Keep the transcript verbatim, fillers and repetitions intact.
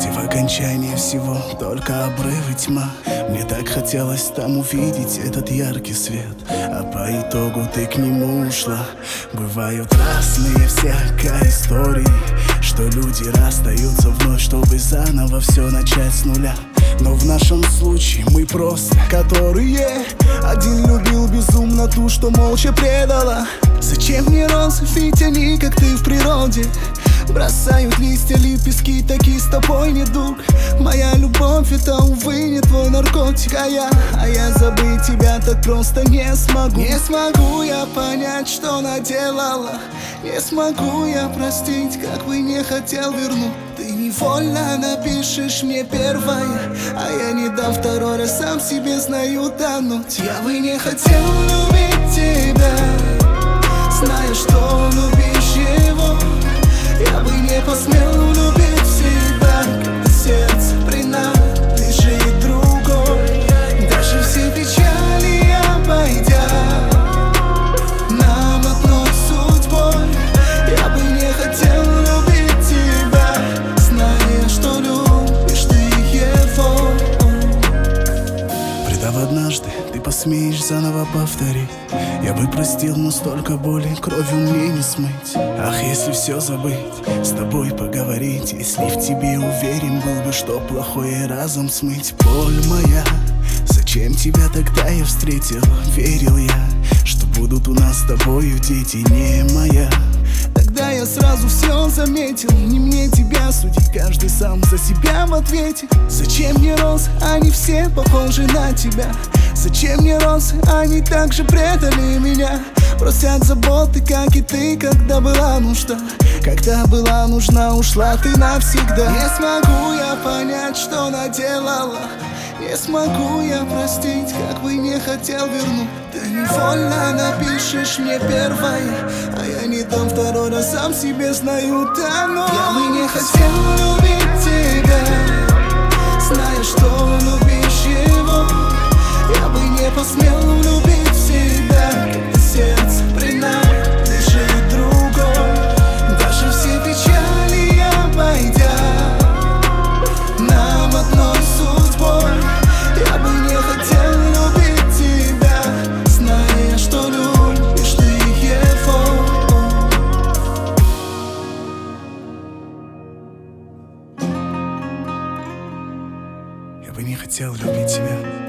где в окончании всего только обрывы, тьма. Мне так хотелось там увидеть этот яркий свет, а по итогу ты к нему ушла. Бывают разные всякие истории, что люди расстаются вновь, чтобы заново все начать с нуля. Но в нашем случае мы просто которые. Один любил безумно ту, что молча предала. Зачем мне розы, ведь они, как ты в природе, бросают листья, лепестки, таки с тобой не друг. Моя любовь — это, увы, не твой наркотик. А я, а я забыть тебя так просто не смогу. Не смогу я понять, что наделала. Не смогу я простить, как бы не хотел вернуть. Ты невольно напишешь мне первое, а я не дам второй раз, сам себе знаю тонуть. Я бы не хотел любить тебя, зная, что любишь его. Я бы не посмел любить себя, когда сердце принадлежит другой. Даже все печали обойдя нам одной судьбой. Я бы не хотел любить тебя, зная, что любишь ты его. Предав однажды, ты посмеешь заново повторить. Я бы простил, но столько боли кровью мне не смыть. Ах, если все забыть, с тобой поговорить, если в тебе уверен был бы, что плохое разом смыть. Боль моя, зачем тебя тогда я встретил? Верил я, что будут у нас с тобою дети, не моя. Тогда я сразу все заметил, не мне тебя судить, каждый сам за себя в ответе. Зачем мне розы, они все похожи на тебя? Зачем мне розы, они также предали меня? Просят заботы, как и ты, когда была нужда. Когда была нужна, ушла ты навсегда. Не смогу я понять, что наделала. Не смогу я простить, как бы не хотел вернуть. Ты невольно напишешь мне первое, а я не дам второй раз, сам себе знаю тону. Я бы не хотел любить тебя, зная, что любишь его. Я бы не посмел любить себя, когда сердце принадлежит другой. Даже все печали обойдя нам одной судьбой. Я бы не хотел любить тебя, зная, что любишь ты его. Я бы не хотел любить тебя.